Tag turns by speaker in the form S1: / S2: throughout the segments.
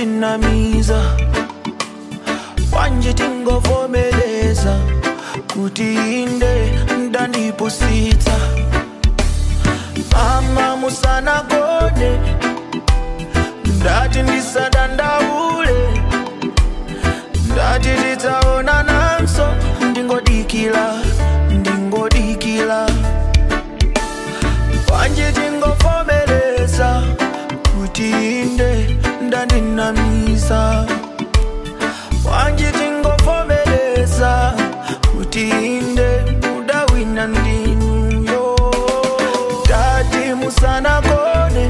S1: ndandinamiza wanje tingovomeleza kuti inde ndandipusitsa mama musanagone ndati ndisadandaule ndati titaona nanso ndingodikila wanje tingovomeleza kuti inde ndandinamiza wanje tingovomeleza kuti inde mudawina ndinuyo ndati musanagone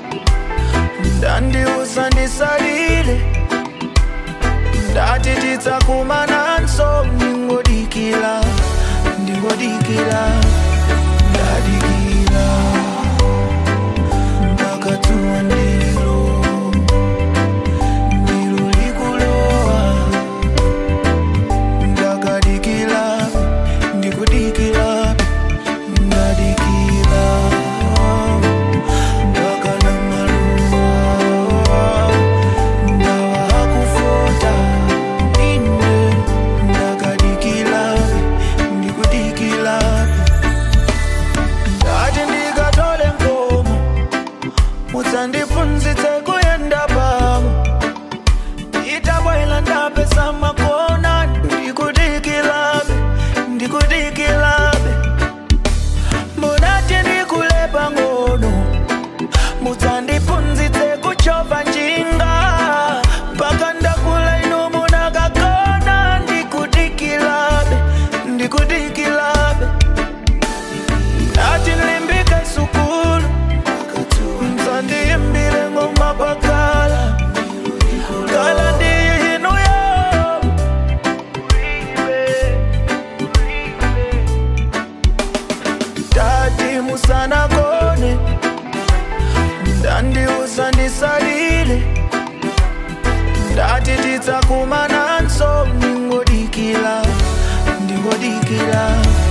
S1: ndandiuza ndisalile ndati titakumananso ndingodikila ndadikila ndakatuwa ndilo likulowa ndakadikila ndikudikila ndadikila ndakana maluwa ndawakufota ine ndakadikila ndikudikila ndati ndikatole nkomo musandifunzitse kuyenda pamo itabwela ndapesa makona ndikudikilabe mbonati ndikulepa ngono musandifunzitse kuchova njinga paka ndakula ino munakakona ndikudikilabe ndati nlimbike sukulu msandiyimbile ngoma pakala kala ndiyinuyo ndati musanagone ndandiuza ndisalile ndati titakumananso ndingodikila